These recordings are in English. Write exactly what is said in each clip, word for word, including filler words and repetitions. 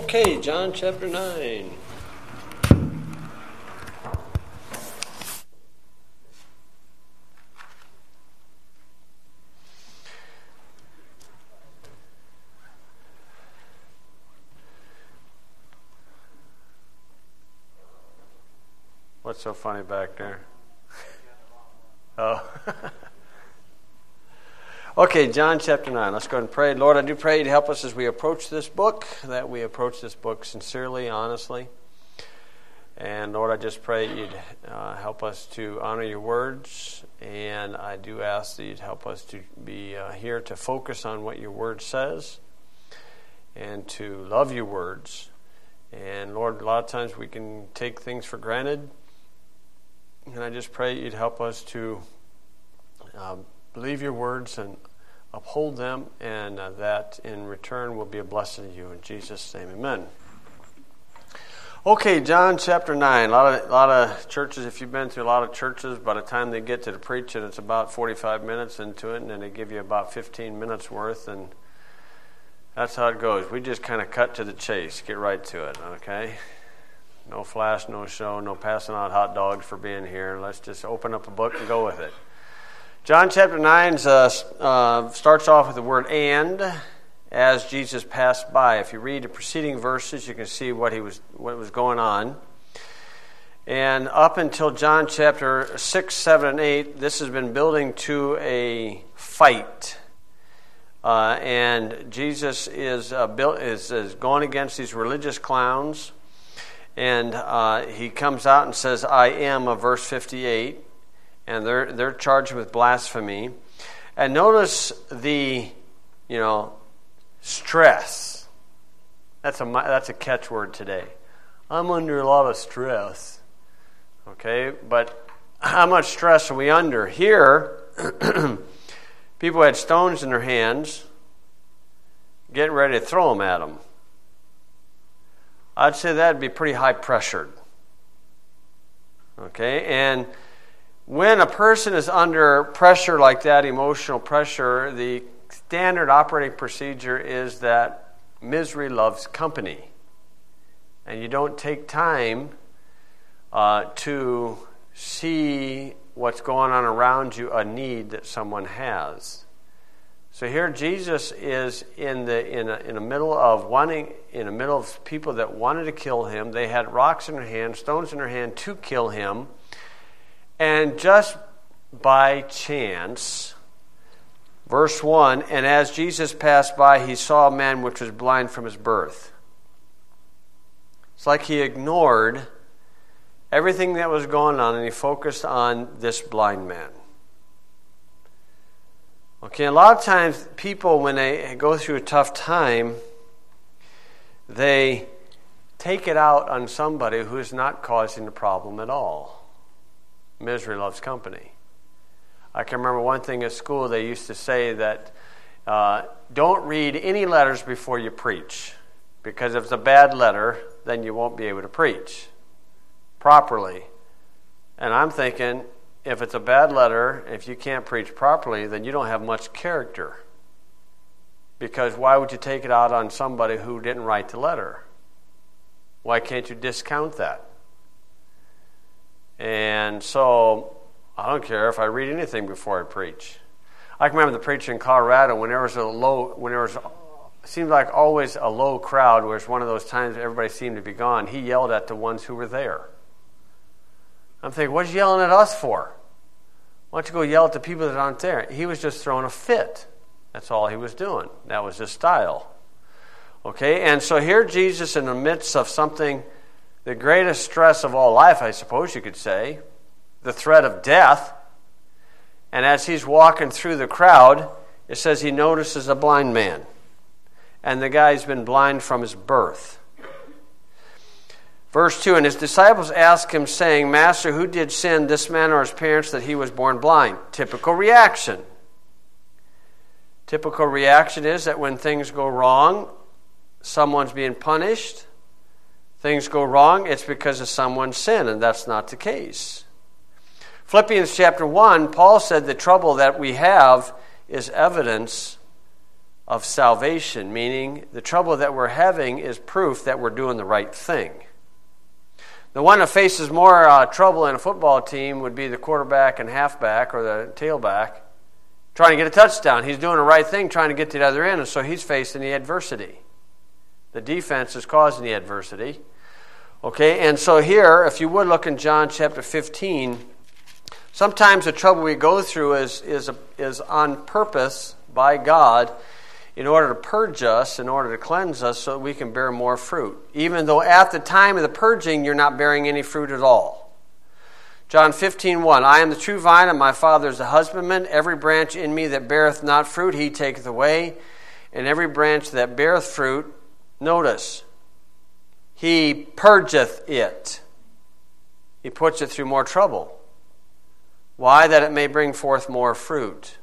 Okay, John chapter nine. What's so funny back there? Oh. Okay, John chapter nine. Let's go ahead and pray. Lord, I do pray to help us as we approach this book, that we approach this book sincerely, honestly. And Lord, I just pray you'd uh, help us to honor your words. And I do ask that you'd help us to be uh, here to focus on what your word says and to love your words. And Lord, a lot of times we can take things for granted. And I just pray you'd help us to uh, believe your words and uphold them, and uh, that in return will be a blessing to you. In Jesus' name, amen. Okay, John chapter nine. A lot of, a lot of churches, if you've been through a lot of churches, by the time they get to the preaching, it's about forty-five minutes into it, and then they give you about fifteen minutes worth, and that's how it goes. We just kind of cut to the chase, get right to it, okay? No flash, no show, no passing out hot dogs for being here. Let's just open up a book and go with it. John chapter nine uh, uh, starts off with the word "and," as Jesus passed by. If you read the preceding verses, you can see what he was, what was going on. And up until John chapter six, seven, and eight, this has been building to a fight. Uh, and Jesus is, uh, built, is, is going against these religious clowns. And uh, he comes out and says, "I am," of verse fifty-eight. And they're they're charged with blasphemy. And notice the, you know, stress. That's a that's a catchword today. I'm under a lot of stress. Okay, but how much stress are we under? Here, people had stones in their hands, getting ready to throw them at them. I'd say that'd be pretty high pressured. Okay, and when a person is under pressure like that, emotional pressure, the standard operating procedure is that misery loves company. And you don't take time uh, to see what's going on around you, a need that someone has. So here Jesus is in the in a, in the middle of wanting in the middle of people that wanted to kill him. They had rocks in their hand, stones in their hand to kill him. And just by chance, verse one, "And as Jesus passed by, he saw a man which was blind from his birth." It's like he ignored everything that was going on and he focused on this blind man. Okay, a lot of times people, when they go through a tough time, they take it out on somebody who is not causing the problem at all. Misery loves company. I can remember one thing at school, they used to say that uh, don't read any letters before you preach, because if it's a bad letter, then you won't be able to preach properly. And I'm thinking, if it's a bad letter, if you can't preach properly, then you don't have much character. Because why would you take it out on somebody who didn't write the letter? Why can't you discount that? And so, I don't care if I read anything before I preach. I can remember the preacher in Colorado when there was a low, when there was, it seemed like always a low crowd, where it's one of those times everybody seemed to be gone. He yelled at the ones who were there. I'm thinking, what's he yelling at us for? Why don't you go yell at the people that aren't there? He was just throwing a fit. That's all he was doing. That was his style. Okay, and so here Jesus, in the midst of something, the greatest stress of all life, I suppose you could say, the threat of death. And as he's walking through the crowd, it says he notices a blind man. And the guy's been blind from his birth. Verse two, "And his disciples asked him, saying, 'Master, who did sin, this man or his parents, that he was born blind?'" Typical reaction. Typical reaction is that when things go wrong, someone's being punished. Things go wrong, it's because of someone's sin, and that's not the case. Philippians chapter one, Paul said the trouble that we have is evidence of salvation, meaning the trouble that we're having is proof that we're doing the right thing. The one that faces more uh, trouble in a football team would be the quarterback and halfback or the tailback trying to get a touchdown. He's doing the right thing, trying to get to the other end, and so he's facing the adversity. The defense is causing the adversity. Okay, and so here, if you would look in John chapter fifteen, sometimes the trouble we go through is, is, is on purpose by God in order to purge us, in order to cleanse us so that we can bear more fruit. Even though at the time of the purging, you're not bearing any fruit at all. John fifteen one, I am the true vine, and my Father is the husbandman. Every branch in me that beareth not fruit, he taketh away. And every branch that beareth fruit, notice, he purgeth it. He puts it through more trouble. Why? That it may bring forth more fruit.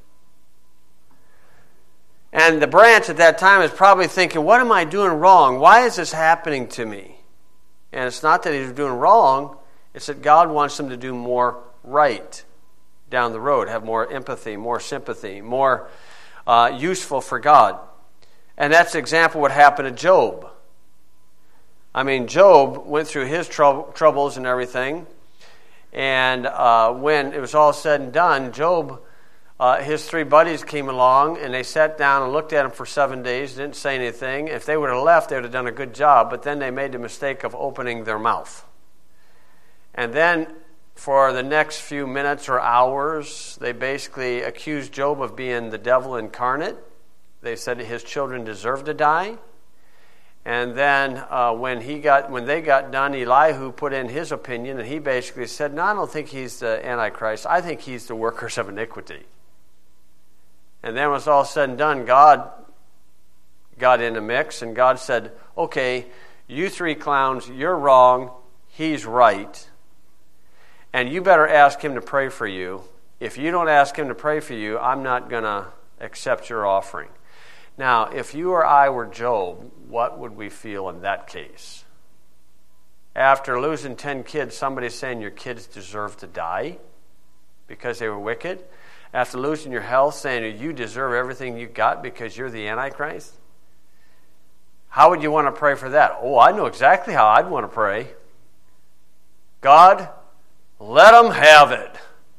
And the branch at that time is probably thinking, what am I doing wrong? Why is this happening to me? And it's not that he's doing wrong. It's that God wants him to do more right down the road, have more empathy, more sympathy, more uh, useful for God. And that's the example of what happened to Job. I mean, Job went through his trou- troubles and everything. And uh, when it was all said and done, Job... Uh, his three buddies came along, and they sat down and looked at him for seven days, didn't say anything. If they would have left, they would have done a good job, but then they made the mistake of opening their mouth. And then for the next few minutes or hours, they basically accused Job of being the devil incarnate. They said his children deserved to die. And then uh, when he got, when they got done, Elihu put in his opinion, and he basically said, no, I don't think he's the Antichrist. I think he's the workers of iniquity. And then when it was all said and done, God got in the mix, and God said, okay, you three clowns, you're wrong, he's right, and you better ask him to pray for you. If you don't ask him to pray for you, I'm not going to accept your offering. Now, if you or I were Job, what would we feel in that case? After losing ten kids, somebody saying your kids deserve to die because they were wicked? After losing your health, saying you deserve everything you got because you're the Antichrist? How would you want to pray for that? Oh, I know exactly how I'd want to pray. God, let them have it.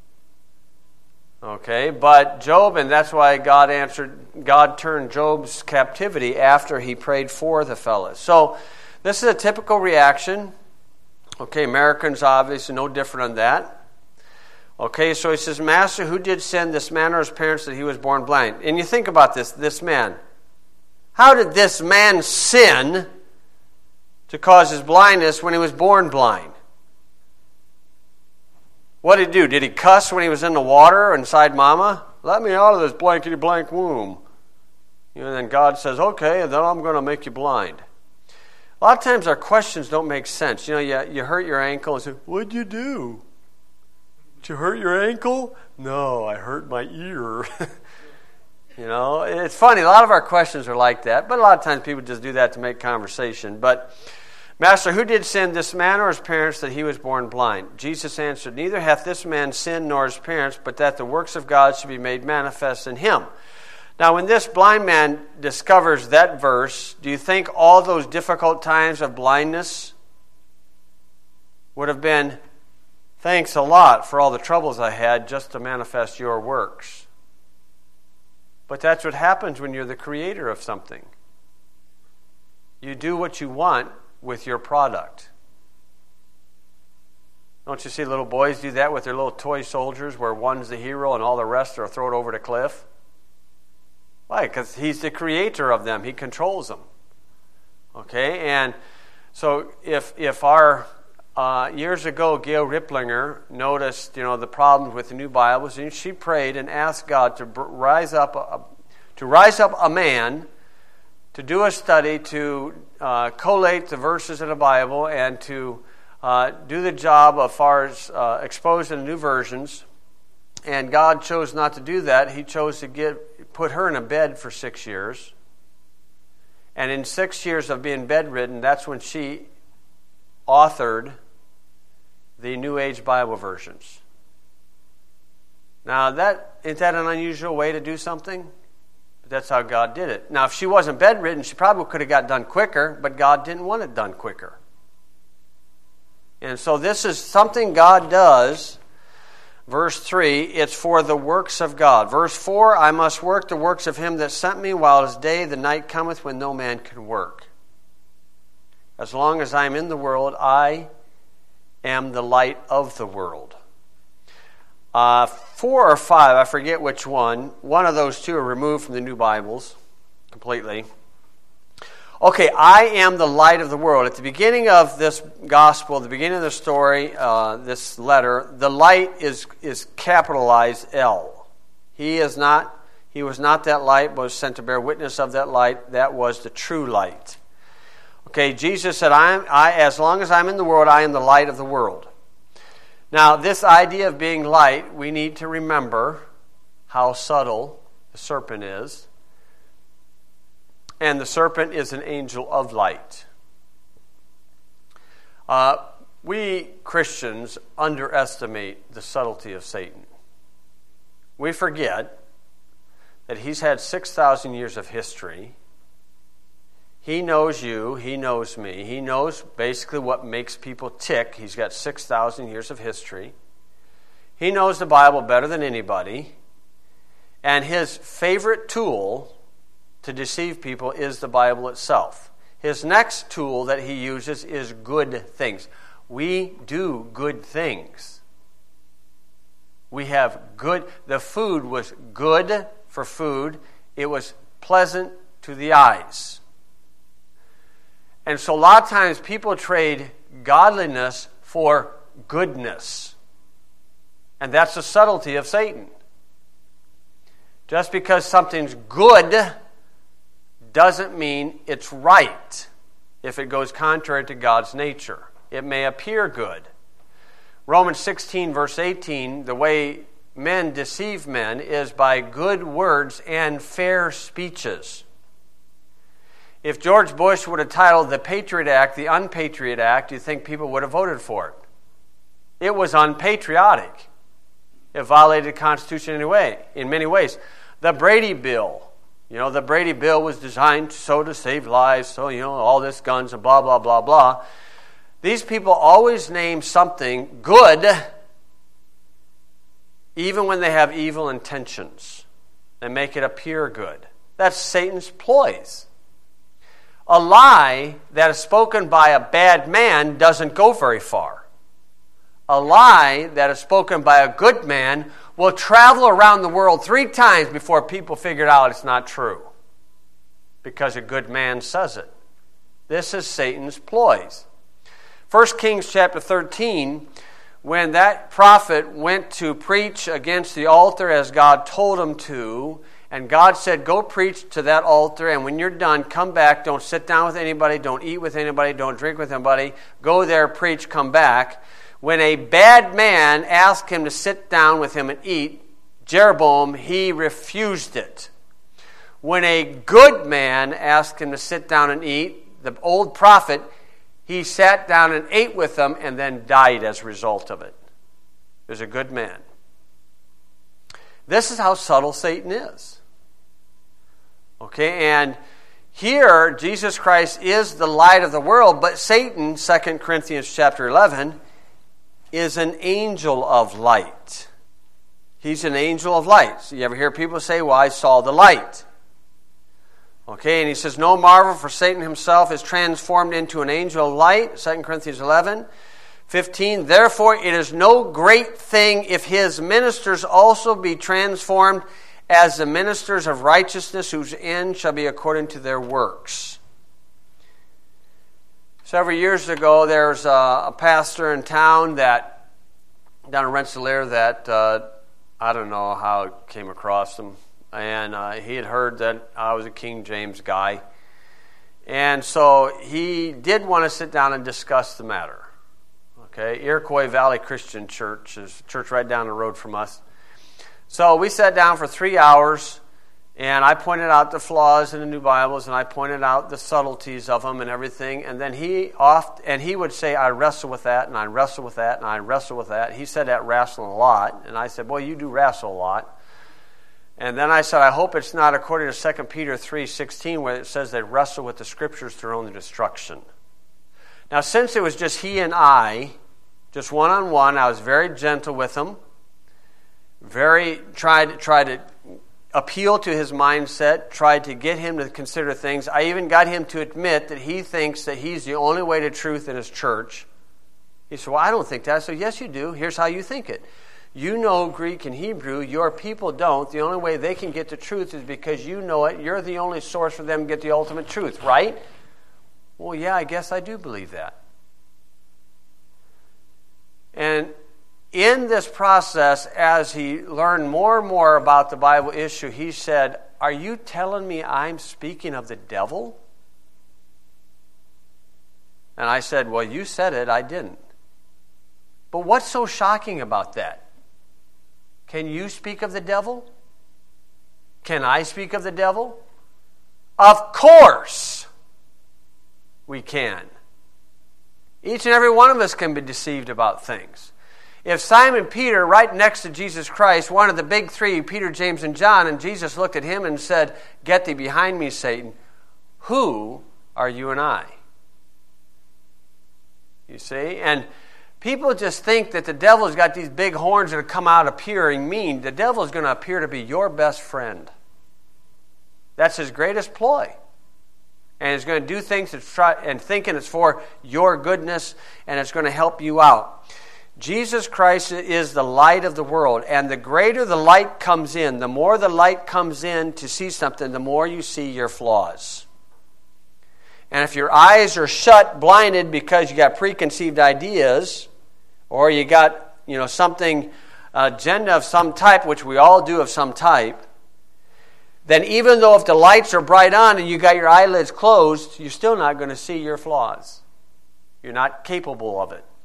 Okay, but Job, and that's why God answered, God turned Job's captivity after he prayed for the fellas. So this is a typical reaction. Okay, Americans obviously no different on that. Okay, so he says, Master, who did send this man or his parents that he was born blind? And you think about this, this man. How did this man sin to cause his blindness when he was born blind? What did he do? Did he cuss when he was in the water inside mama? Let me out of this blankety blank womb. You know, and then God says, okay, and then I'm going to make you blind. A lot of times our questions don't make sense. You know, you, you hurt your ankle and say, what'd you do? Did you hurt your ankle? No, I hurt my ear. You know, it's funny. A lot of our questions are like that, but a lot of times people just do that to make conversation. But, Master, who did sin, this man or his parents, that he was born blind? Jesus answered, neither hath this man sinned nor his parents, but that the works of God should be made manifest in him. Now, when this blind man discovers that verse, do you think all those difficult times of blindness would have been, thanks a lot for all the troubles I had just to manifest your works? But that's what happens when you're the creator of something. You do what you want with your product. Don't you see little boys do that with their little toy soldiers where one's the hero and all the rest are thrown over the cliff? Why? Because he's the creator of them. He controls them. Okay? And so if if our... Uh, years ago, Gail Riplinger noticed, you know, the problems with the new Bibles, and she prayed and asked God to rise up, a, to rise up a man to do a study to uh, collate the verses in the Bible and to uh, do the job as far as uh, exposing the new versions. And God chose not to do that. He chose to get put her in a bed for six years. And in six years of being bedridden, that's when she authored the New Age Bible versions. Now, that isn't that an unusual way to do something? But that's how God did it. Now, if she wasn't bedridden, she probably could have got done quicker, but God didn't want it done quicker. And so this is something God does. Verse three, it's for the works of God. Verse four, I must work the works of him that sent me while it is day, the night cometh when no man can work. As long as I am in the world, I am the light of the world. Uh, four or five, I forget which one. One of those two are removed from the New Bibles completely. Okay, I am the light of the world. At the beginning of this gospel, the beginning of the story, uh, this letter, the light is is capitalized L. He is not. He was not that light, but was sent to bear witness of that light. That was the true light. Okay, Jesus said, "I am. I as long as I'm in the world, I am the light of the world." Now, this idea of being light, we need to remember how subtle the serpent is. And the serpent is an angel of light. Uh, we Christians underestimate the subtlety of Satan. We forget that he's had six thousand years of history. He knows you. He knows me. He knows basically what makes people tick. He's got six thousand years of history. He knows the Bible better than anybody. And his favorite tool to deceive people is the Bible itself. His next tool that he uses is good things. We do good things. We have good, the food was good for food. It was pleasant to the eyes. And so a lot of times people trade godliness for goodness. And that's the subtlety of Satan. Just because something's good doesn't mean it's right if it goes contrary to God's nature. It may appear good. Romans sixteen, verse eighteen, the way men deceive men is by good words and fair speeches. If George Bush would have titled the Patriot Act the Unpatriot Act, you think people would have voted for it? It was unpatriotic. It violated the Constitution anyway, in many ways. The Brady Bill. You know, the Brady Bill was designed so to save lives, so, you know, all this guns and blah, blah, blah, blah. These people always name something good even when they have evil intentions. They make it appear good. That's Satan's ploys. A lie that is spoken by a bad man doesn't go very far. A lie that is spoken by a good man will travel around the world three times before people figure out it's not true. Because a good man says it. This is Satan's ploys. First Kings chapter thirteen, when that prophet went to preach against the altar as God told him to, and God said, go preach to that altar, and when you're done, come back. Don't sit down with anybody. Don't eat with anybody. Don't drink with anybody. Go there, preach, come back. When a bad man asked him to sit down with him and eat, Jeroboam, he refused it. When a good man asked him to sit down and eat, the old prophet, he sat down and ate with them and then died as a result of it. He was a good man. This is how subtle Satan is. Okay, and here Jesus Christ is the light of the world, but Satan, Second Corinthians chapter eleven, is an angel of light. He's an angel of light. So you ever hear people say, well, I saw the light. Okay, and he says, no marvel, for Satan himself is transformed into an angel of light. Second Corinthians eleven, fifteen. Therefore, it is no great thing if his ministers also be transformed as the ministers of righteousness, whose end shall be according to their works. Several years ago, there was a, a pastor in town that, down in Rensselaer, that uh, I don't know how it came across him. And uh, he had heard that I was a King James guy. And so he did want to sit down and discuss the matter. Okay, Iroquois Valley Christian Church is a church right down the road from us. So we sat down for three hours, and I pointed out the flaws in the New Bibles, and I pointed out the subtleties of them and everything. And then he oft and he would say, I wrestle with that, and I wrestle with that, and I wrestle with that. He said that wrestling a lot. And I said, boy, you do wrestle a lot. And then I said, I hope it's not according to Second Peter three sixteen, where it says they wrestle with the Scriptures to their own destruction. Now, since it was just he and I, just one-on-one, I was very gentle with him, very tried, tried to appeal to his mindset, tried to get him to consider things. I even got him to admit that he thinks that he's the only way to truth in his church. He said, well, I don't think that. I said, yes, you do. Here's how you think it. You know Greek and Hebrew. Your people don't. The only way they can get the truth is because you know it. You're the only source for them to get the ultimate truth, right? Well, yeah, I guess I do believe that. And in this process, as he learned more and more about the Bible issue, he said, are you telling me I'm speaking of the devil? And I said, well, you said it, I didn't. But what's so shocking about that? Can you speak of the devil? Can I speak of the devil? Of course we can. Each and every one of us can be deceived about things. If Simon Peter, right next to Jesus Christ, one of the big three, Peter, James, and John, and Jesus looked at him and said, get thee behind me, Satan. Who are you and I? You see? And people just think that the devil's got these big horns that come out appearing mean. The devil's going to appear to be your best friend. That's his greatest ploy. And he's going to do things to try, and thinking it's for your goodness, and it's going to help you out. Jesus Christ is the light of the world, and the greater the light comes in, the more the light comes in to see something, the more you see your flaws. And if your eyes are shut, blinded because you got preconceived ideas, or you got, you know, something, agenda of some type, which we all do of some type, then even though if the lights are bright on and you got your eyelids closed, you're still not going to see your flaws. You're not capable of it.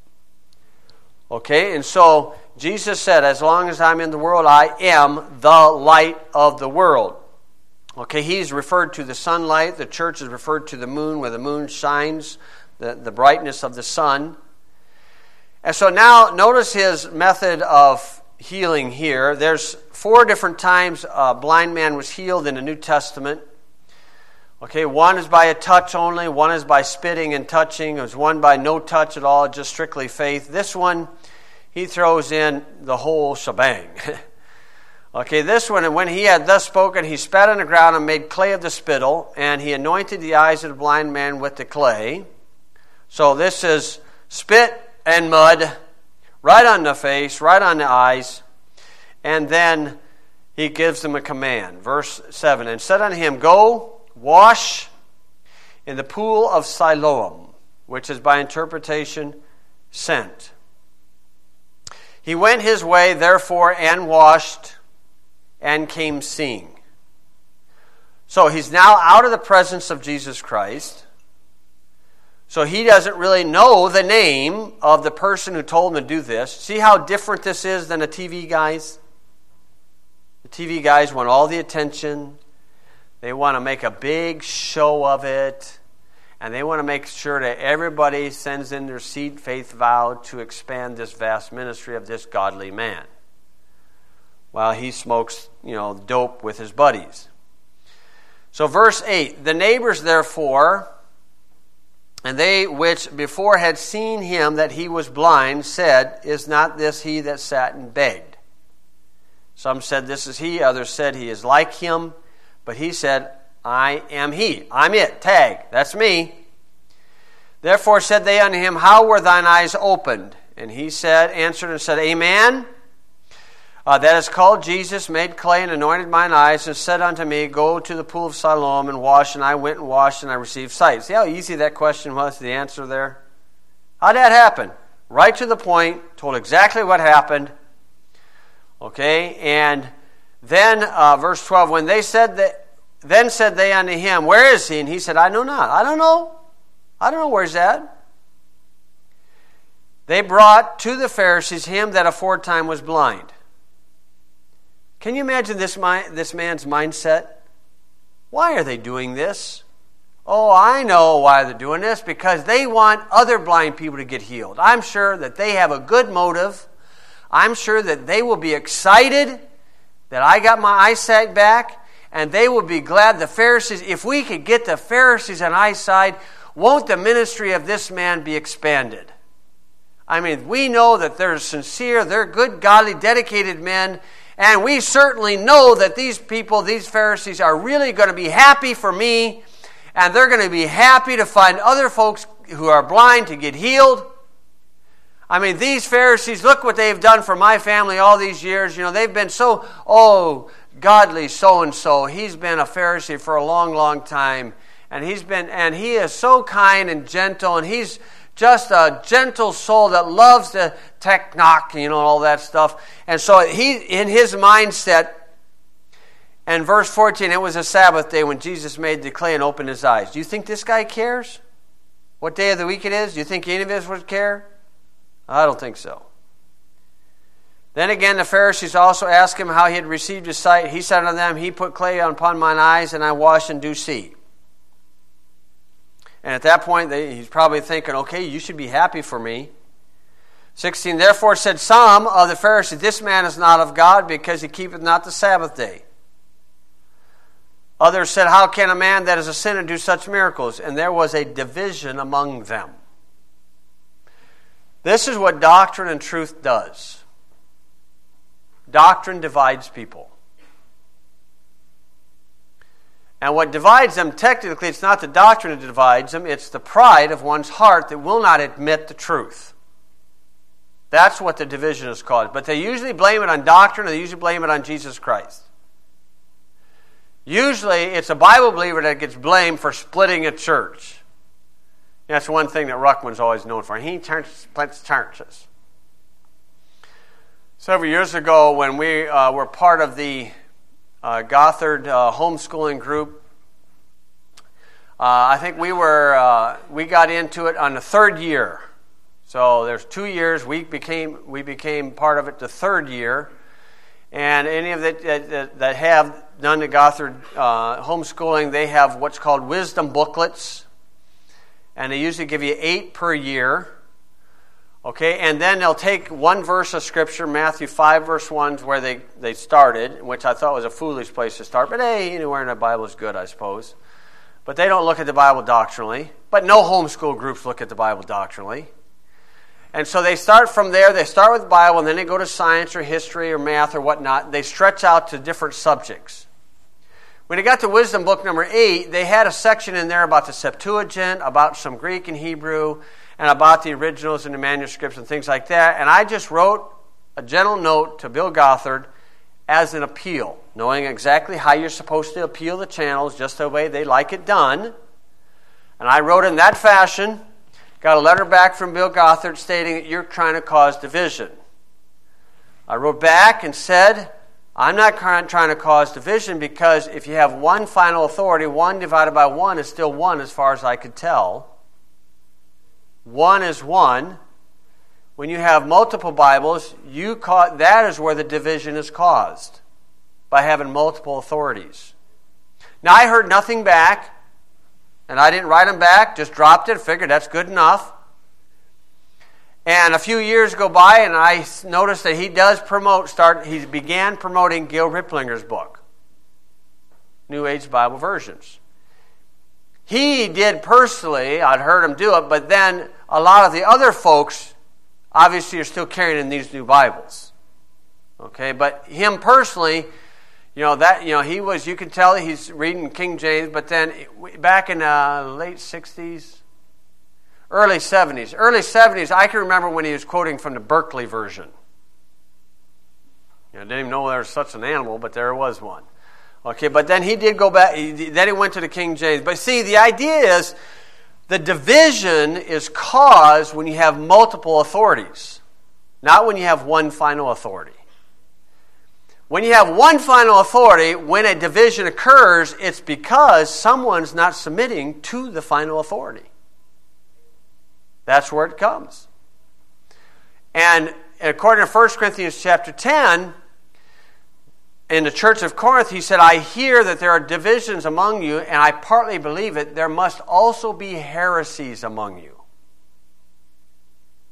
Okay, and so Jesus said, as long as I'm in the world, I am the light of the world. Okay, he's referred to the sunlight. The church is referred to the moon, where the moon shines, the, the brightness of the sun. And so now, notice his method of healing here. There's four different times a blind man was healed in the New Testament. Okay, one is by a touch only, one is by spitting and touching, there's one by no touch at all, just strictly faith. This one, he throws in the whole shebang. Okay, this one, and when he had thus spoken, he spat on the ground and made clay of the spittle, and he anointed the eyes of the blind man with the clay. So this is spit and mud, right on the face, right on the eyes, and then he gives them a command. Verse seven, and said unto him, go, wash in the pool of Siloam, which is by interpretation sent. He went his way, therefore, and washed, and came seeing. So he's now out of the presence of Jesus Christ. So he doesn't really know the name of the person who told him to do this. See how different this is than the T V guys? The T V guys want all the attention. They want to make a big show of it. And they want to make sure that everybody sends in their seed faith vow to expand this vast ministry of this godly man, while he smokes, you know, dope with his buddies. So verse eight, the neighbors therefore, and they which before had seen him that he was blind, said, is not this he that sat and begged? Some said, this is he. Others said, he is like him. But he said, I am he. I'm it. Tag. That's me. Therefore said they unto him, how were thine eyes opened? And he said, answered and said, Amen. Uh, that is called Jesus, made clay and anointed mine eyes, and said unto me, go to the pool of Siloam and wash. And I went and washed, and I received sight. See how easy that question was, the answer there? How'd that happen? Right to the point, told exactly what happened. Okay, and then uh, verse twelve, when they said that, then said they unto him, where is he? And he said, I know not. I don't know. I don't know where he's at. They brought to the Pharisees him that aforetime was blind. Can you imagine this, this man's mindset? Why are they doing this? Oh, I know why they're doing this. Because they want other blind people to get healed. I'm sure that they have a good motive. I'm sure that they will be excited that I got my eyesight back, and they will be glad. The Pharisees, if we could get the Pharisees on our side, won't the ministry of this man be expanded? I mean, we know that they're sincere, they're good, godly, dedicated men, and we certainly know that these people, these Pharisees, are really going to be happy for me, and they're going to be happy to find other folks who are blind to get healed. I mean, these Pharisees, look what they've done for my family all these years. You know, they've been so, oh, godly so-and-so. He's been a Pharisee for a long, long time. And he's been, and he is so kind and gentle, and he's just a gentle soul that loves the technoc, you know, all that stuff. And so he, in his mindset, and verse fourteen, it was a Sabbath day when Jesus made the clay and opened his eyes. Do you think this guy cares what day of the week it is? Do you think any of us would care? I don't think so. Then again, the Pharisees also asked him how he had received his sight. He said unto them, He put clay upon mine eyes, and I wash and do see. And at that point, they, he's probably thinking, okay, you should be happy for me. sixteen, therefore said some of the Pharisees, This man is not of God, because he keepeth not the Sabbath day. Others said, How can a man that is a sinner do such miracles? And there was a division among them. This is what doctrine and truth does. Doctrine divides people. And what divides them, technically, it's not the doctrine that divides them, it's the pride of one's heart that will not admit the truth. That's what the division is called. But they usually blame it on doctrine, or they usually blame it on Jesus Christ. Usually, it's a Bible believer that gets blamed for splitting a church. That's one thing that Ruckman's always known for. He splits churches. Several years ago, when we uh, were part of the uh, Gothard uh, homeschooling group, uh, I think we were uh, we got into it on the third year. So there's two years. We became we became part of it the third year, and any of it that, that, that have done the Gothard uh, homeschooling, they have what's called wisdom booklets. And they usually give you eight per year. Okay, and then they'll take one verse of Scripture, Matthew five, verse one, where they, they started, which I thought was a foolish place to start. But hey, anywhere in the Bible is good, I suppose. But they don't look at the Bible doctrinally. But no homeschool groups look at the Bible doctrinally. And so they start from there. They start with the Bible, and then they go to science or history or math or whatnot. They stretch out to different subjects. When they got to Wisdom Book number eight, they had a section in there about the Septuagint, about some Greek and Hebrew, and about the originals and the manuscripts and things like that. And I just wrote a gentle note to Bill Gothard as an appeal, knowing exactly how you're supposed to appeal the channels, just the way they like it done. And I wrote in that fashion, got a letter back from Bill Gothard stating that you're trying to cause division. I wrote back and said, I'm not trying to cause division, because if you have one final authority, one divided by one is still one as far as I could tell. One is one. When you have multiple Bibles, you ca- that is where the division is caused, by having multiple authorities. Now, I heard nothing back, and I didn't write them back, just dropped it, figured that's good enough. And a few years go by, and I noticed that he does promote, start. he began promoting Gil Riplinger's book, New Age Bible Versions. He did personally, I'd heard him do it, but then a lot of the other folks obviously are still carrying in these new Bibles. Okay, but him personally, you know, that, you know, he was, you can tell he's reading King James, but then back in the uh, late sixties, Early seventies. Early seventies, I can remember when he was quoting from the Berkeley version. You know, I didn't even know there was such an animal, but there was one. Okay, but then he did go back, he, then he went to the King James. But see, the idea is the division is caused when you have multiple authorities, not when you have one final authority. When you have one final authority, when a division occurs, it's because someone's not submitting to the final authority. That's where it comes. And according to First Corinthians chapter ten, in the church of Corinth, he said, I hear that there are divisions among you, and I partly believe it. There must also be heresies among you.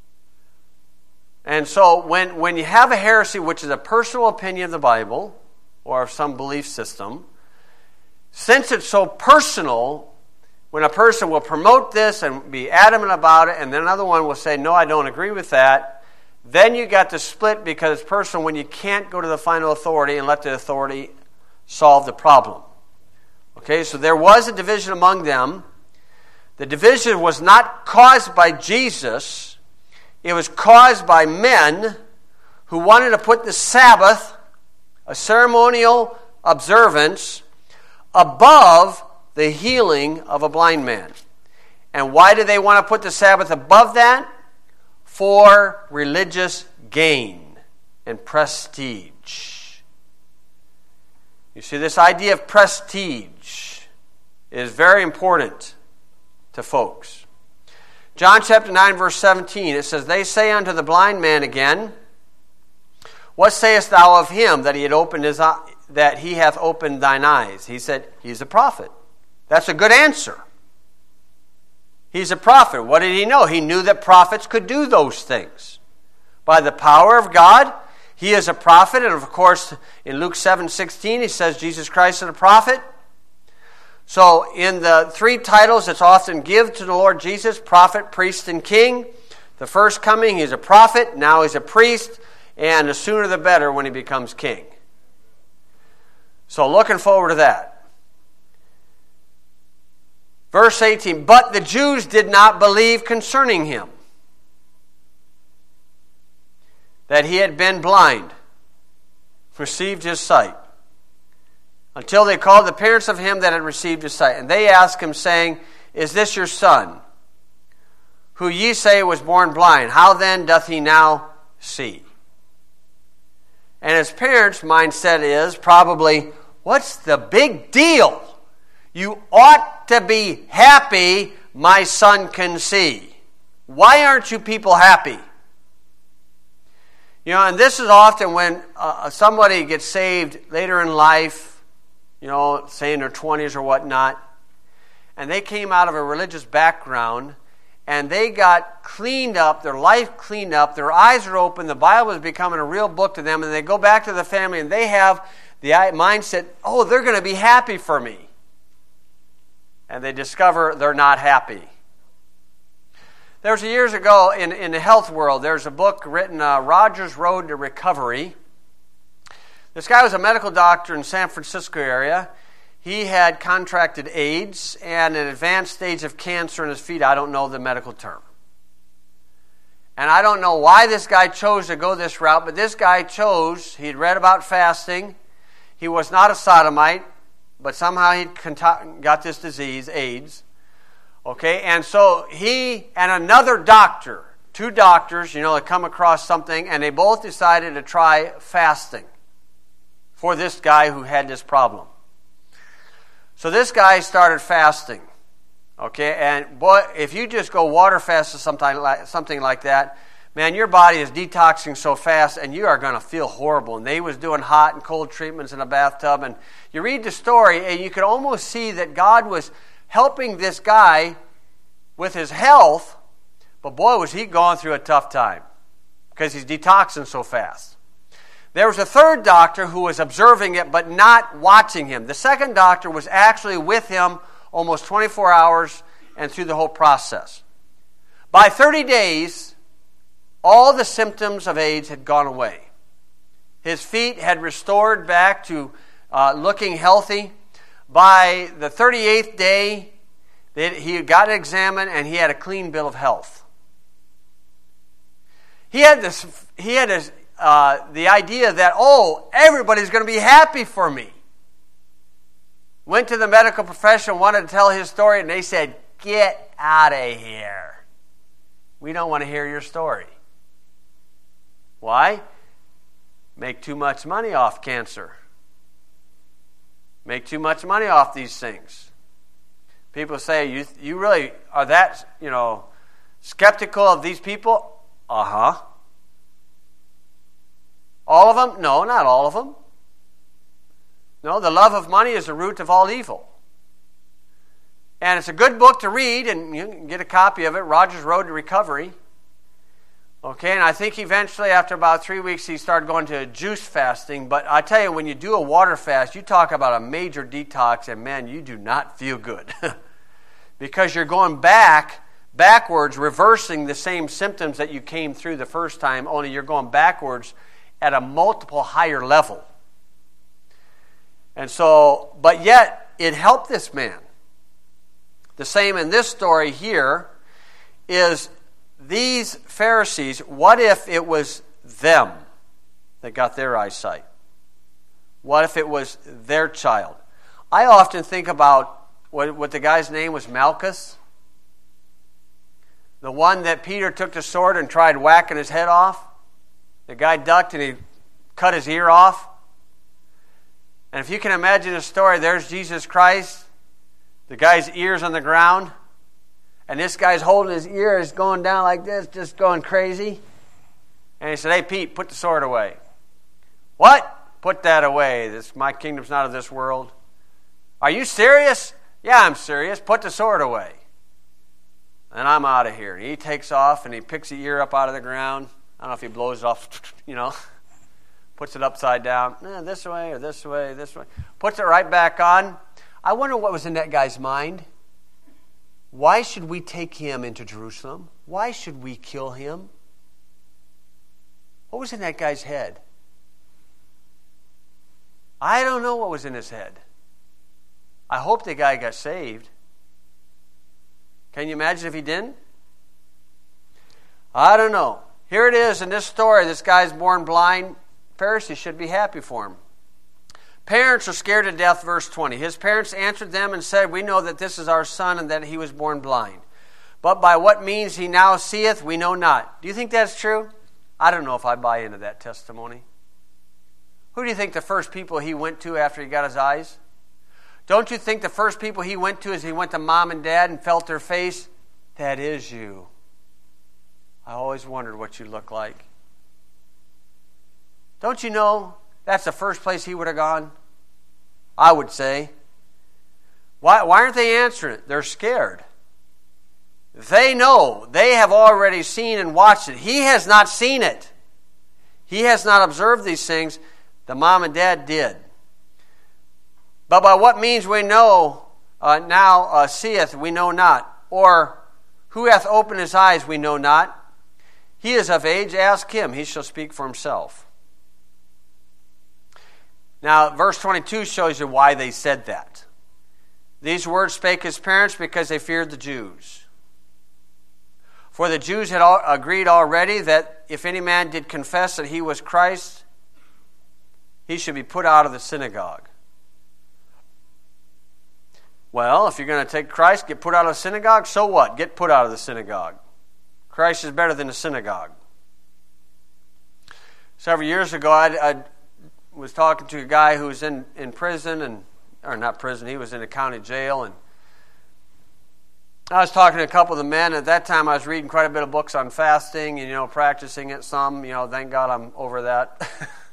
And so when, when you have a heresy, which is a personal opinion of the Bible, or of some belief system, since it's so personal, when a person will promote this and be adamant about it, and then another one will say, no, I don't agree with that, then you got to split because it's personal when you can't go to the final authority and let the authority solve the problem. Okay, so there was a division among them. The division was not caused by Jesus. It was caused by men who wanted to put the Sabbath, a ceremonial observance, above the healing of a blind man. And why do they want to put the Sabbath above that? For religious gain and prestige. You see, this idea of prestige is very important to folks. John chapter nine, verse seventeen, it says, they say unto the blind man again, what sayest thou of him that he had opened his eye, that he hath opened thine eyes? He said, he's a prophet. That's a good answer. He's a prophet. What did he know? He knew that prophets could do those things. By the power of God, he is a prophet. And of course, in Luke seven sixteen, he says Jesus Christ is a prophet. So in the three titles that's often given to the Lord Jesus, prophet, priest, and king, the first coming, he's a prophet. Now he's a priest. And the sooner the better when he becomes king. So looking forward to that. Verse eighteen, but the Jews did not believe concerning him, that he had been blind, received his sight, until they called the parents of him that had received his sight. And they asked him, saying, is this your son, who ye say was born blind? How then doth he now see? And his parents' mindset is probably, what's the big deal? You ought to be happy my son can see. Why aren't you people happy? You know, and this is often when uh, somebody gets saved later in life, you know, say in their twenties or whatnot, and they came out of a religious background, and they got cleaned up, their life cleaned up, their eyes are open, the Bible is becoming a real book to them, and they go back to the family, and they have the mindset, oh, they're going to be happy for me. And they discover they're not happy. There was years ago in, in the health world, there's a book written, uh, Roger's Road to Recovery. This guy was a medical doctor in San Francisco area. He had contracted AIDS and an advanced stage of cancer in his feet. I don't know the medical term. And I don't know why this guy chose to go this route, but this guy chose, he'd read about fasting. He was not a sodomite, but somehow he got this disease, AIDS. Okay, and so he and another doctor, two doctors, you know, had come across something, and they both decided to try fasting for this guy who had this problem. So this guy started fasting. Okay, and boy, if you just go water fast or something like, something like that, man, your body is detoxing so fast, and you are going to feel horrible. And they was doing hot and cold treatments in a bathtub. And you read the story, and you could almost see that God was helping this guy with his health. But boy, was he going through a tough time because he's detoxing so fast. There was a third doctor who was observing it but not watching him. The second doctor was actually with him almost twenty-four hours and through the whole process. By thirty days, all the symptoms of AIDS had gone away. His feet had restored back to uh, looking healthy. By the thirty-eighth day, he got examined and he had a clean bill of health. He had this. He had this, uh, the idea that, oh, everybody's going to be happy for me. Went to the medical profession, wanted to tell his story, and they said, get out of here. We don't want to hear your story. Why? Make too much money off cancer. Make too much money off these things. People say, you you really are that, you know, skeptical of these people? Uh-huh. All of them? No, not all of them. No, the love of money is the root of all evil. And it's a good book to read, and you can get a copy of it, Roger's Road to Recovery. Okay, and I think eventually after about three weeks he started going to juice fasting. But I tell you, when you do a water fast, you talk about a major detox, and man, you do not feel good. Because you're going back, backwards, reversing the same symptoms that you came through the first time, only you're going backwards at a multiple higher level. And so, but yet, it helped this man. The same in this story here is these Pharisees, what if it was them that got their eyesight? What if it was their child? I often think about what, what the guy's name was, Malchus. The one that Peter took the sword and tried whacking his head off. The guy ducked and he cut his ear off. And if you can imagine a story, there's Jesus Christ. The guy's ear's on the ground. And this guy's holding his ear, is going down like this, just going crazy. And he said, "Hey, Pete, put the sword away." "What? Put that away. This, my kingdom's not of this world." "Are you serious?" "Yeah, I'm serious. Put the sword away." And I'm out of here. And he takes off and he picks the ear up out of the ground. I don't know if he blows it off, you know, puts it upside down. Eh, this way or this way, this way. Puts it right back on. I wonder what was in that guy's mind. Why should we take him into Jerusalem? Why should we kill him? What was in that guy's head? I don't know what was in his head. I hope the guy got saved. Can you imagine if he didn't? I don't know. Here it is in this story. This guy's born blind. Pharisees should be happy for him. Parents are scared to death, verse twenty. His parents answered them and said, "We know that this is our son and that he was born blind. But by what means he now seeth, we know not." Do you think that's true? I don't know if I buy into that testimony. Who do you think the first people he went to after he got his eyes? Don't you think the first people he went to is he went to mom and dad and felt their face? "That is you. I always wondered what you look like." Don't you know that's the first place he would have gone? I would say. Why, why aren't they answering it? They're scared. They know. They have already seen and watched it. He has not seen it. He has not observed these things. The mom and dad did. But by what means we know uh, now uh, seeth, we know not. Or who hath opened his eyes, we know not. He is of age, ask him. He shall speak for himself. Now, verse twenty-two shows you why they said that. These words spake his parents because they feared the Jews. For the Jews had all agreed already that if any man did confess that he was Christ, he should be put out of the synagogue. Well, if you're going to take Christ, get put out of the synagogue, so what? Get put out of the synagogue. Christ is better than the synagogue. Several years ago, I, I was talking to a guy who was in, in prison, and or not prison, he was in a county jail, and I was talking to a couple of the men. At that time, I was reading quite a bit of books on fasting and, you know, practicing it some. You know, thank God I'm over that.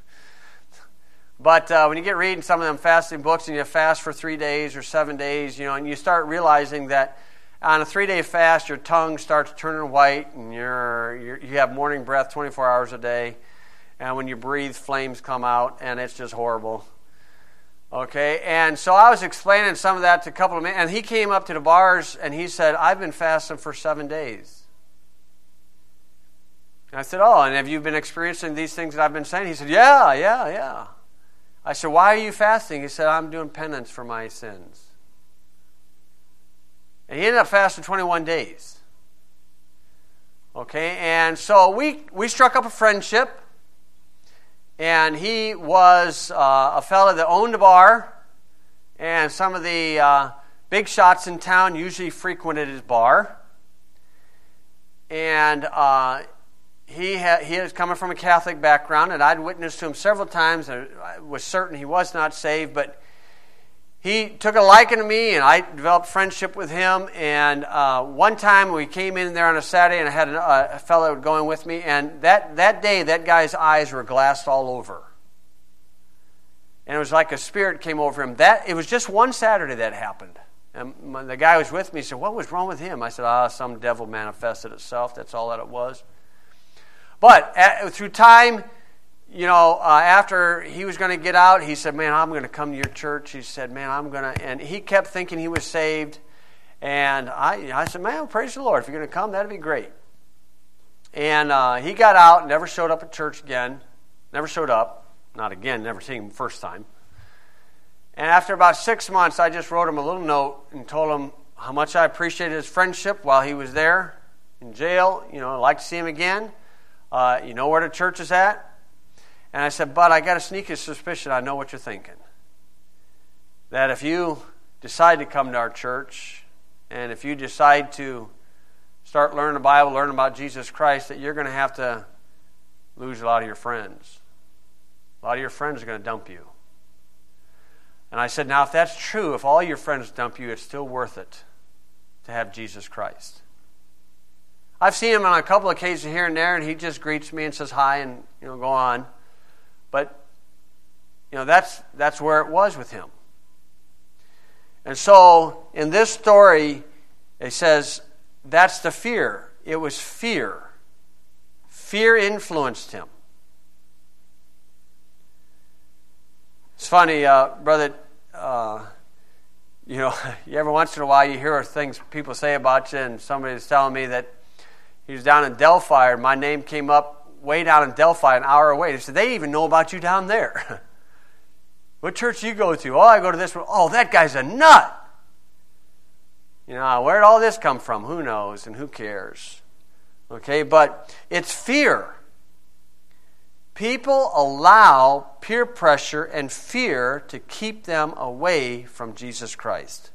But uh, when you get reading some of them fasting books and you fast for three days or seven days, you know, and you start realizing that on a three-day fast, your tongue starts turning white and you're, you're, you have morning breath twenty-four hours a day. And when you breathe, flames come out, and it's just horrible. Okay, and so I was explaining some of that to a couple of men, and he came up to the bars, and he said, "I've been fasting for seven days. And I said, "Oh, and have you been experiencing these things that I've been saying?" He said, "Yeah, yeah, yeah." I said, "Why are you fasting?" He said, "I'm doing penance for my sins." And he ended up fasting twenty-one days. Okay, and so we, we struck up a friendship. And he was uh, a fellow that owned a bar, and some of the uh, big shots in town usually frequented his bar. And uh, he ha- he was coming from a Catholic background, and I'd witnessed to him several times, and I was certain he was not saved, but he took a liking to me, and I developed friendship with him. And uh, one time we came in there on a Saturday, and I had a, a fellow going with me. And that, that day, that guy's eyes were glassed all over. And it was like a spirit came over him. That it was just one Saturday that happened. And when the guy was with me, he said, "What was wrong with him?" I said, "Ah, some devil manifested itself. That's all that it was." But at, through time, you know, uh, after he was going to get out, he said, man, I'm going to come to your church. He said, man, I'm going to, and he kept thinking he was saved. And I, I said, man, praise the Lord. If you're going to come, that'd be great. And uh, he got out, never showed up at church again. Never showed up. Not again, never seen him the first time. And after about six months, I just wrote him a little note and told him how much I appreciated his friendship while he was there in jail. You know, I'd like to see him again. Uh, you know where the church is at? And I said, but I got a sneaky suspicion I know what you're thinking. That if you decide to come to our church, and if you decide to start learning the Bible, learning about Jesus Christ, that you're going to have to lose a lot of your friends. A lot of your friends are going to dump you. And I said, now if that's true, if all your friends dump you, it's still worth it to have Jesus Christ. I've seen him on a couple of occasions here and there, and he just greets me and says hi and, you know, go on. But, you know, that's that's where it was with him. And so, in this story, it says, that's the fear. It was fear. Fear influenced him. It's funny, uh, brother, uh, you know, you every once in a while you hear things people say about you, and somebody's telling me that he was down in Delphi, and my name came up way down in Delphi, an hour away. They said, they even know about you down there. What church do you go to? Oh, I go to this one. Oh, that guy's a nut. You know, where did all this come from? Who knows and who cares? Okay, but it's fear. People allow peer pressure and fear to keep them away from Jesus Christ.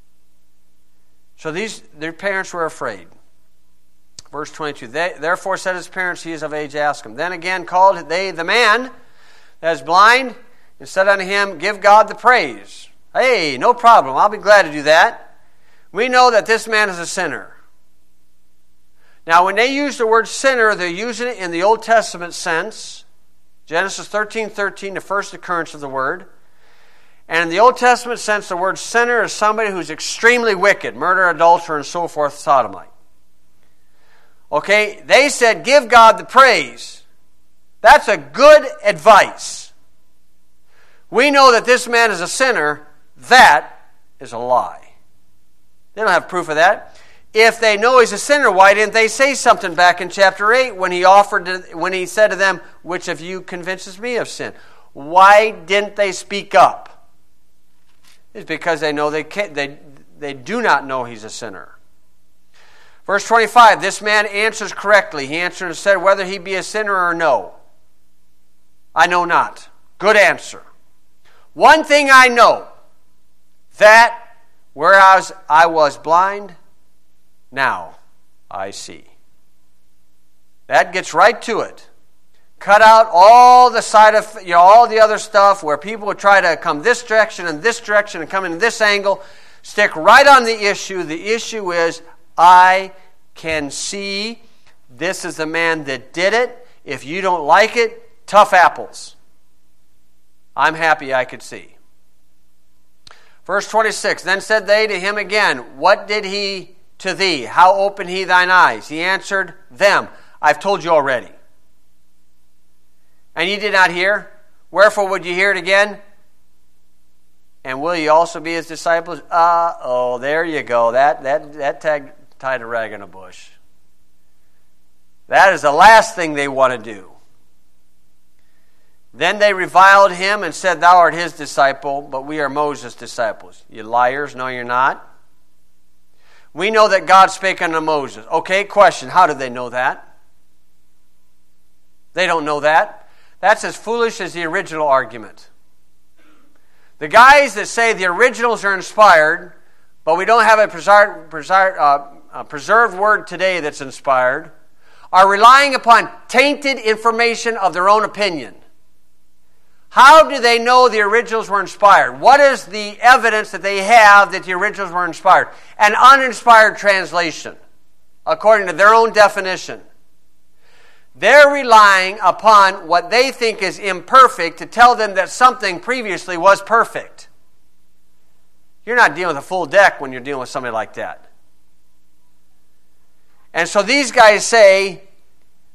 So these their parents were afraid. Verse twenty-two, they, therefore said his parents, he is of age, ask him. Then again called they the man that is blind, and said unto him, give God the praise. Hey, no problem, I'll be glad to do that. We know that this man is a sinner. Now, when they use the word sinner, they're using it in the Old Testament sense. Genesis thirteen thirteen, the first occurrence of the word. And in the Old Testament sense, the word sinner is somebody who's extremely wicked, murder, adulterer, and so forth, sodomite. Okay, they said, give God the praise. That's a good advice. We know that this man is a sinner. That is a lie. They don't have proof of that. If they know he's a sinner, why didn't they say something back in chapter eight when he offered to, when he said to them, which of you convinces me of sin? Why didn't they speak up? It's because they know they can't, they they do not know he's a sinner. Verse twenty-five, this man answers correctly. He answered and said, whether he be a sinner or no. I know not. Good answer. One thing I know, that whereas I was blind, now I see. That gets right to it. Cut out all the side of, you know, all the other stuff where people would try to come this direction and this direction and come in this angle. Stick right on the issue. The issue is, I can see this is the man that did it. If you don't like it, tough apples. I'm happy I could see. Verse twenty-six, then said they to him again, what did he to thee? How opened he thine eyes? He answered them, I've told you already. And ye did not hear? Wherefore would you hear it again? And will ye also be his disciples? Uh, oh, there you go. That that that tag, tied a rag in a bush. That is the last thing they want to do. Then they reviled him and said, thou art his disciple, but we are Moses' disciples. You liars, no you're not. We know that God spake unto Moses. Okay, question, how did they know that? They don't know that. That's as foolish as the original argument. The guys that say the originals are inspired, but we don't have a preserved, preserved, uh, a preserved word today that's inspired, are relying upon tainted information of their own opinion. How do they know the originals were inspired? What is the evidence that they have that the originals were inspired? An uninspired translation, according to their own definition. They're relying upon what they think is imperfect to tell them that something previously was perfect. You're not dealing with a full deck when you're dealing with somebody like that. And so these guys say,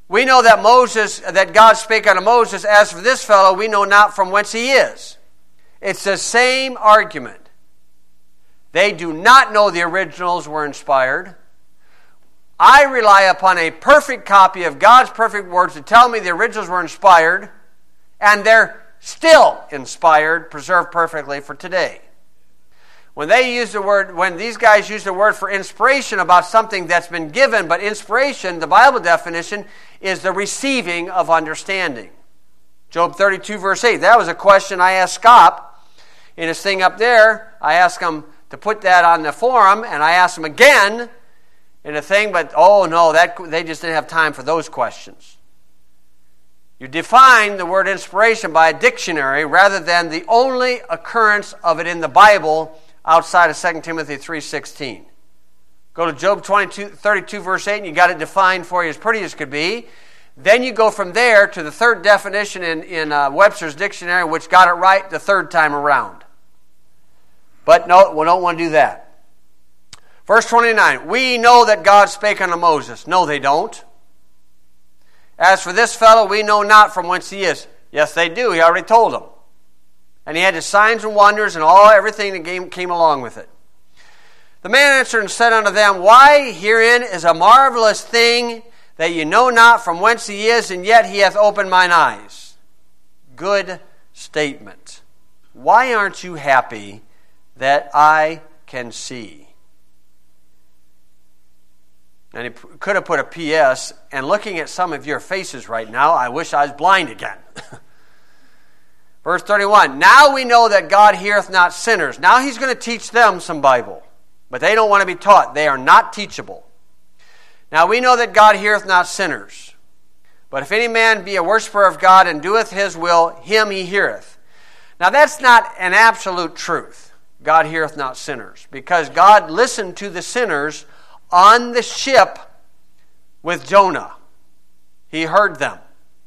We know that Moses, that God spake unto Moses, as for this fellow, we know not from whence he is. It's the same argument. They do not know the originals were inspired. I rely upon a perfect copy of God's perfect words to tell me the originals were inspired, and they're still inspired, preserved perfectly for today. When they use the word, when these guys use the word for inspiration about something that's been given, but inspiration, the Bible definition, is the receiving of understanding. Job thirty-two, verse eight. That was a question I asked Scott in his thing up there. I asked him to put that on the forum, and I asked him again in a thing, but oh no, that they just didn't have time for those questions. You define the word inspiration by a dictionary rather than the only occurrence of it in the Bible outside of Second Timothy three sixteen. Go to Job twenty-two, thirty-two, verse eight, and you got it defined for you as pretty as could be. Then you go from there to the third definition in, in uh, Webster's dictionary, which got it right the third time around. But no, we don't want to do that. Verse twenty-nine, we know that God spake unto Moses. No, they don't. As for this fellow, we know not from whence he is. Yes, they do. He already told them. And he had his signs and wonders and all everything that came, came along with it. The man answered and said unto them, why, herein is a marvelous thing, that you know not from whence he is, and yet he hath opened mine eyes. Good statement. Why aren't you happy that I can see? And he could have put a P S, and looking at some of your faces right now, I wish I was blind again. Verse thirty-one, now we know that God heareth not sinners. Now he's going to teach them some Bible, but they don't want to be taught. They are not teachable. Now we know that God heareth not sinners. But if any man be a worshiper of God and doeth his will, him he heareth. Now that's not an absolute truth. God heareth not sinners. Because God listened to the sinners on the ship with Jonah. He heard them.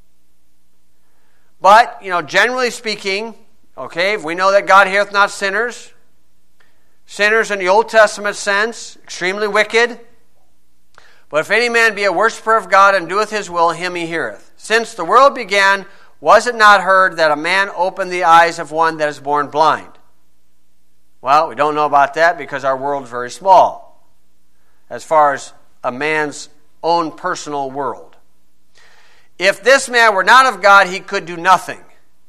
But, you know, generally speaking, okay, we know that God heareth not sinners. Sinners in the Old Testament sense, extremely wicked. But if any man be a worshiper of God and doeth his will, him he heareth. Since the world began, was it not heard that a man opened the eyes of one that is born blind? Well, we don't know about that because our world is very small as far as a man's own personal world. If this man were not of God, he could do nothing.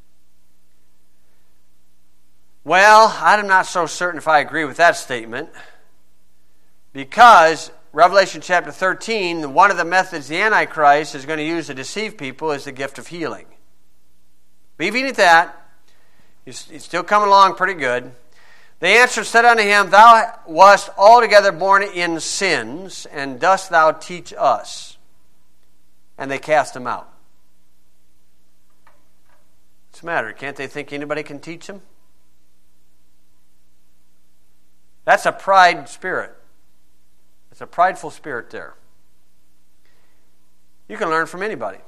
Well, I'm not so certain if I agree with that statement, because Revelation chapter thirteen, one of the methods the Antichrist is going to use to deceive people is the gift of healing. Leaving at that, he's, he's still coming along pretty good. They answered, said unto him, thou wast altogether born in sins, and dost thou teach us? And they cast him out. What's the matter? Can't they think anybody can teach him? That's a pride spirit. It's a prideful spirit there. You can learn from anybody.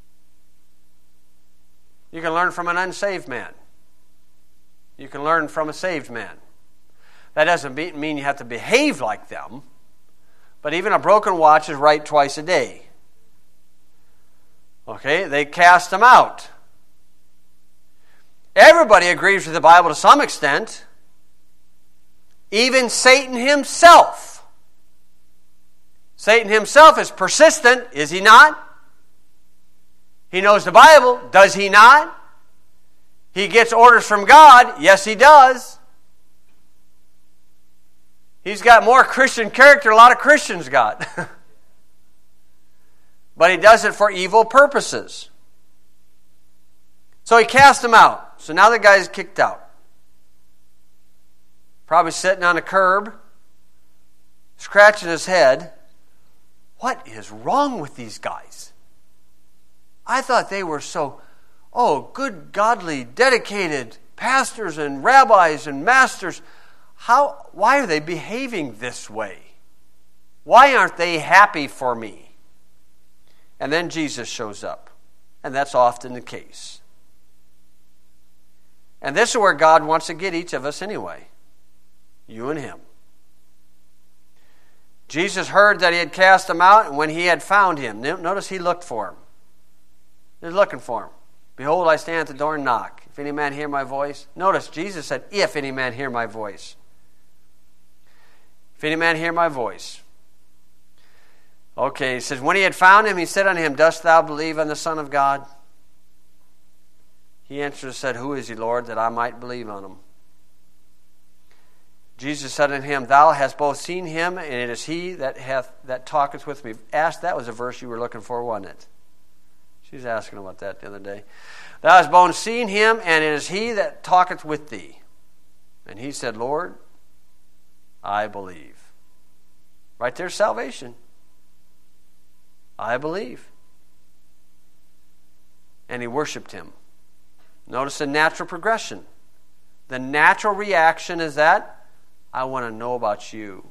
You can learn from an unsaved man. You can learn from a saved man. That doesn't mean you have to behave like them, but even a broken watch is right twice a day. Okay, they cast him out. Everybody agrees with the Bible to some extent. Even Satan himself. Satan himself is persistent, is he not? He knows the Bible, does he not? He gets orders from God, yes he does. He's got more Christian character a lot of Christians got. But he does it for evil purposes. So he cast him out. So now the guy's kicked out. Probably sitting on a curb, scratching his head. What is wrong with these guys? I thought they were so, oh, good, godly, dedicated pastors and rabbis and masters. How? Why are they behaving this way? Why aren't they happy for me? And then Jesus shows up. And that's often the case. And this is where God wants to get each of us anyway. You and him. Jesus heard that he had cast them out, and when he had found him, notice he looked for him. He was looking for him. Behold, I stand at the door and knock. If any man hear my voice. Notice Jesus said, if any man hear my voice. If any man hear my voice. Okay, he says, when he had found him, he said unto him, dost thou believe on the Son of God? He answered and said, who is he, Lord, that I might believe on him? Jesus said unto him, thou hast both seen him, and it is he that hath that talketh with me. Asked, that was a verse you were looking for, wasn't it? She was asking about that the other day. Thou hast both seen him, and it is he that talketh with thee. And he said, Lord, I believe. Right there's salvation. I believe. And he worshipped him. Notice the natural progression. The natural reaction is that, I want to know about you.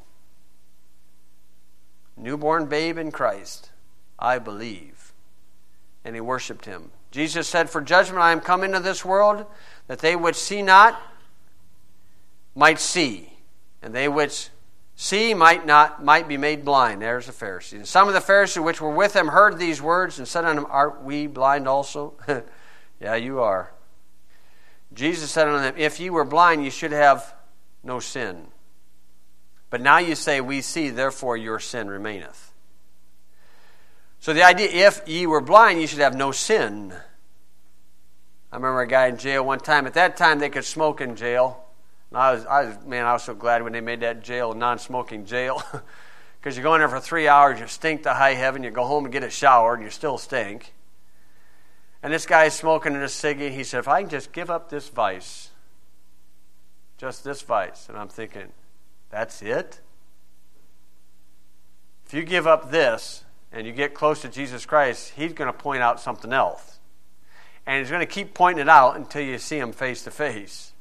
Newborn babe in Christ, I believe. And he worshipped him. Jesus said, for judgment I am come into this world, that they which see not might see, and they which see might not might be made blind. There's the Pharisee. And some of the Pharisees which were with him heard these words and said unto him, art we blind also? Yeah, you are. Jesus said unto them, if ye were blind, ye should have no sin. But now you say, we see, therefore your sin remaineth. So the idea, if ye were blind, ye should have no sin. I remember a guy in jail one time. At that time, they could smoke in jail. And I was, I was, man, I was so glad when they made that jail a non-smoking jail. Because you go in there for three hours, you stink to high heaven, you go home and get a shower, and you still stink. And this guy is smoking in a ciggy. He said, if I can just give up this vice, just this vice. And I'm thinking, that's it? If you give up this and you get close to Jesus Christ, he's going to point out something else. And he's going to keep pointing it out until you see him face to face.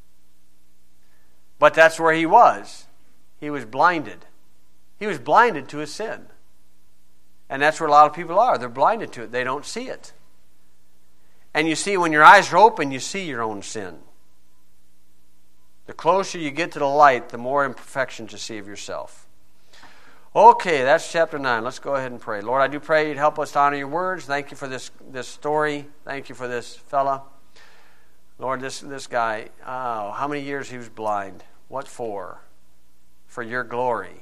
But that's where he was. He was blinded. He was blinded to his sin. And that's where a lot of people are. They're blinded to it. They don't see it. And you see, when your eyes are open, you see your own sin. The closer you get to the light, the more imperfections you see of yourself. Okay, that's chapter nine. Let's go ahead and pray. Lord, I do pray you'd help us to honor your words. Thank you for this, this story. Thank you for this fella. Lord, this, this guy, oh, how many years he was blind? What for? For your glory.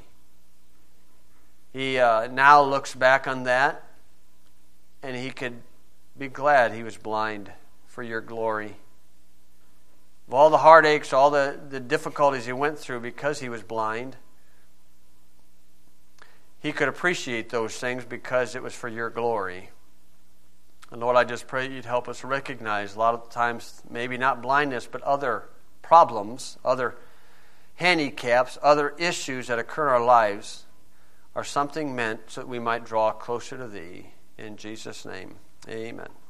He uh, now looks back on that, and he could be glad he was blind for your glory. Of all the heartaches, all the, the difficulties he went through because he was blind, he could appreciate those things because it was for your glory. And Lord, I just pray you'd help us recognize a lot of times, maybe not blindness, but other problems, other handicaps, other issues that occur in our lives are something meant so that we might draw closer to thee. In Jesus' name, amen.